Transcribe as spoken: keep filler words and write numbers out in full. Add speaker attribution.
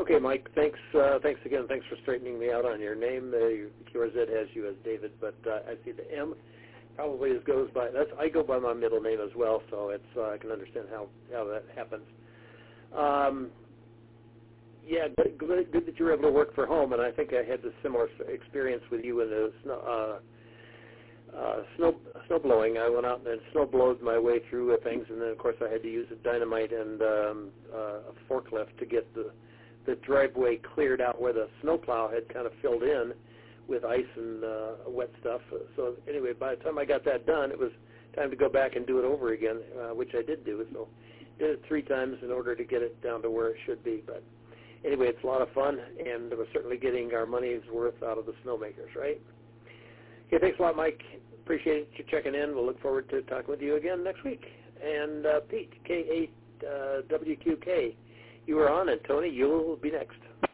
Speaker 1: Okay, Mike. Thanks. Uh, thanks again. Thanks for straightening me out on your name. Uh, your Q R Z has you as David, but uh, I see the M probably is goes by. That's I go by my middle name as well, so it's uh, I can understand how how that happens. Um, yeah, good, good, good that you were able to work from home, and I think I had the similar experience with you in the snow. Uh, Uh, snow snow blowing. I went out and snow blowed my way through things, and then of course I had to use a dynamite and um, uh, a forklift to get the the driveway cleared out where the snowplow had kind of filled in with ice and uh, wet stuff. So anyway, by the time I got that done, it was time to go back and do it over again, uh, which I did do. So did it three times in order to get it down to where it should be. But anyway, it's a lot of fun, and we're certainly getting our money's worth out of the snowmakers, right? Okay, thanks a lot, Mike. Appreciate you checking in. We'll look forward to talking with you again next week. And uh, Pete, K eight W Q K, you were on, and Tony, you'll be next.